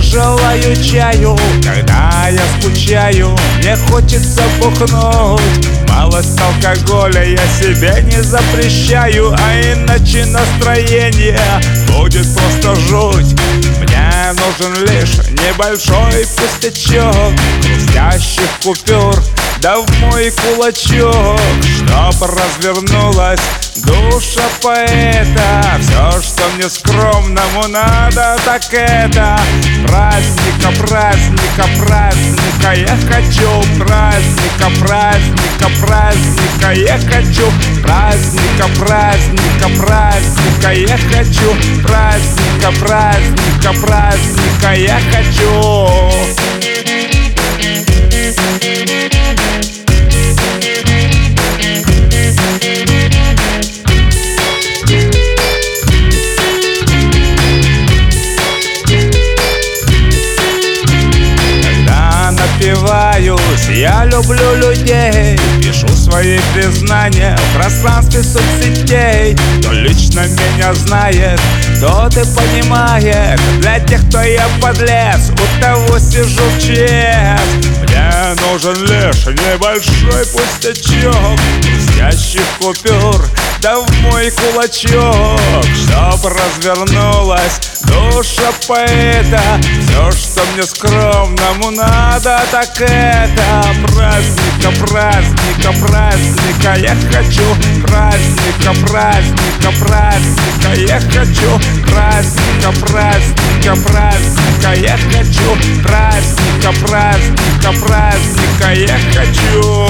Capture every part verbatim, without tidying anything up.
желаю чаю. Когда я скучаю, мне хочется бухнуть. Малость алкоголя я себе не запрещаю, а иначе настроение будет просто жуть. Мне нужен лишь небольшой пустячок хрустящих купюр, да в мой кулачок, чтоб развернулась душа поэта. Все, что мне скромному надо, так это праздника, праздника, праздника. Я хочу праздника, праздника, праздника. Я хочу праздника, праздника, праздника. Я хочу праздника, праздника, праздника. Я хочу. Напиваюсь, я люблю людей, пишу свои признания в пространстве соцсетей. Кто лично меня знает, тот и понимает. Для тех, кто я подлец, у того сижу в ЧС. Мне нужен лишь небольшой пустячок хрустящих купюр, да в мой кулачок, чтоб развернулась душа поэта. Все, что мне скромному надо, так это праздника, праздника, праздника. Я хочу праздника, праздника, праздника. Я хочу праздника, праздника, праздника. Я хочу праздника, праздника, праздника. Я хочу.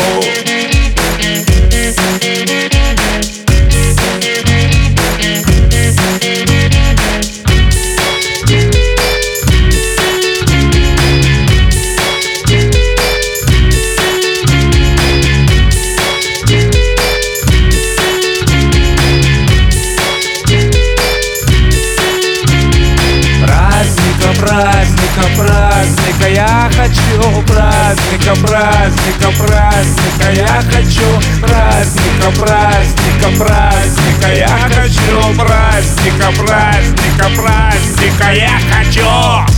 Праздника, праздника, я хочу праздника, праздника, праздника. Я хочу праздника, праздника, праздника. Я хочу праздника, праздника, праздника. Я хочу.